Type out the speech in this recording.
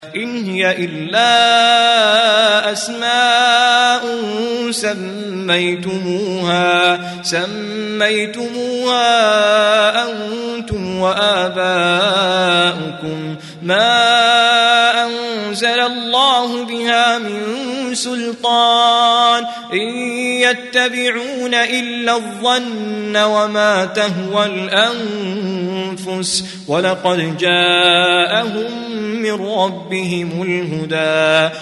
إن هي إلا أسماء سميتموها أنتم وآباؤكم ما أنزل الله بها من سلطان إن يتبعون إلا الظن وما تهوى الأنفس ولقد جاءهم من ربهم الهدى.